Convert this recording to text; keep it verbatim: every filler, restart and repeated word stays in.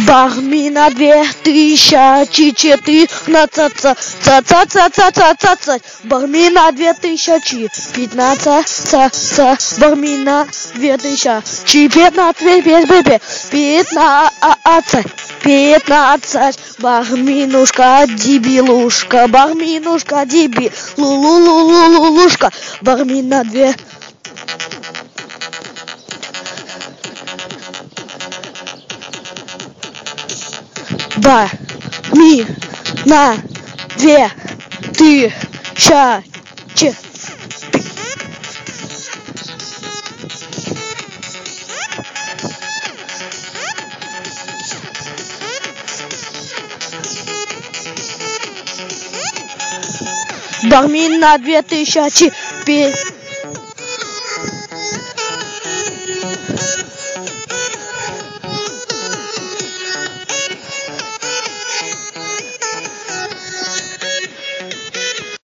Бармина две тысячи четырнадцать, ца ца ца ца ца ца ца. Бармина две тысячи пятнадцать, ца ца. Бармина две тысячи пятнадцать, пятнадцать, пятнадцать. Барминушка, дебилушка, барминушка, деби, лу-лу-лу-лу-лушка. Бармина две. Ба, ми, на, две, ты, ща, че. Бармина две тысячи